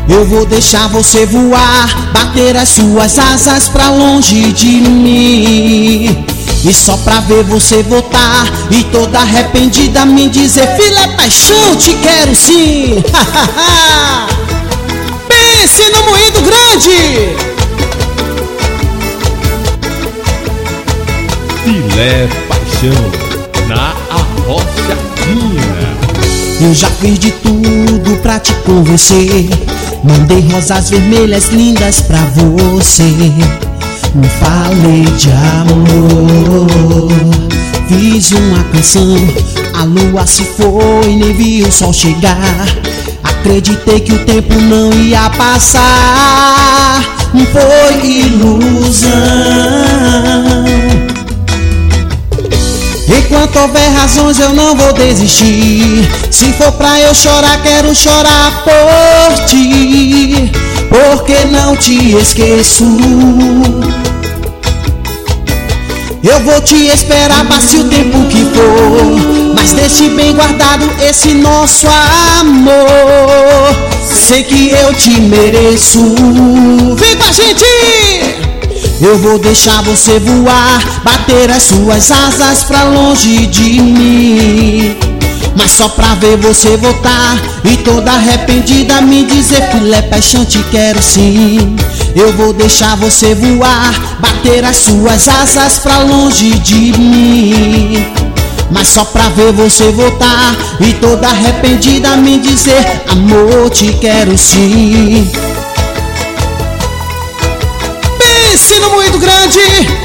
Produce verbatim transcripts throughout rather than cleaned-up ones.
Eu vou deixar você voar, bater as suas asas pra longe de mim. E só pra ver você voltar e toda arrependida me dizer: filé, paixão, te quero sim. Pense no moído grande. Filé, paixão, na Arrochadinha. Eu já fiz de tudo pra te convencer. Mandei rosas vermelhas lindas pra você. Não falei de amor. Fiz uma canção, a lua se foi, nem vi o sol chegar. Acreditei que o tempo não ia passar. Foi ilusão. Enquanto houver razões eu não vou desistir. Se for pra eu chorar, quero chorar por ti, porque não te esqueço. Eu vou te esperar, passe o tempo que for, mas deixe bem guardado esse nosso amor. Sei que eu te mereço. Vem com a gente! Eu vou deixar você voar, bater as suas asas pra longe de mim. Mas só pra ver você voltar e toda arrependida me dizer: filé, paixão, te quero sim. Eu vou deixar você voar, bater as suas asas pra longe de mim. Mas só pra ver você voltar e toda arrependida me dizer: amor, te quero sim. Ensino muito grande.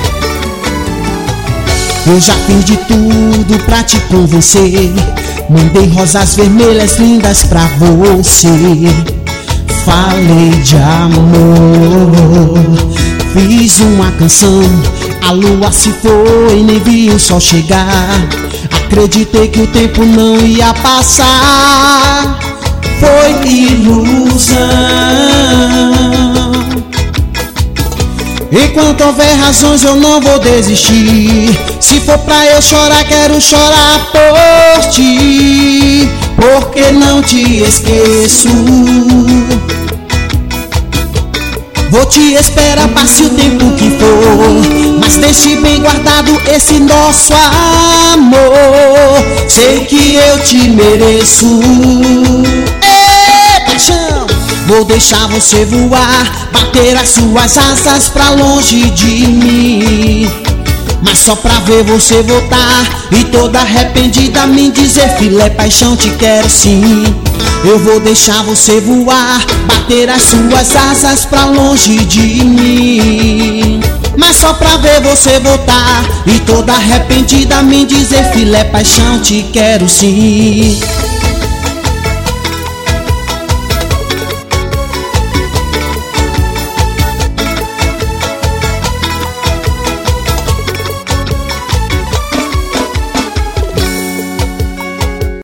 Eu já fiz de tudo pra te convencer. Mandei rosas vermelhas lindas pra você. Falei de amor. Fiz uma canção, a lua se foi, nem vi o sol chegar. Acreditei que o tempo não ia passar. Foi ilusão. Enquanto houver razões eu não vou desistir. Se for pra eu chorar, quero chorar por ti, porque não te esqueço. Vou te esperar, passe o tempo que for, mas deixe bem guardado esse nosso amor. Sei que eu te mereço. Ei, paixão! Vou deixar você voar, bater as suas asas pra longe de mim. Mas só pra ver você voltar e toda arrependida me dizer: filé, paixão, te quero sim. Eu vou deixar você voar, bater as suas asas pra longe de mim. Mas só pra ver você voltar e toda arrependida me dizer: filé, paixão, te quero sim.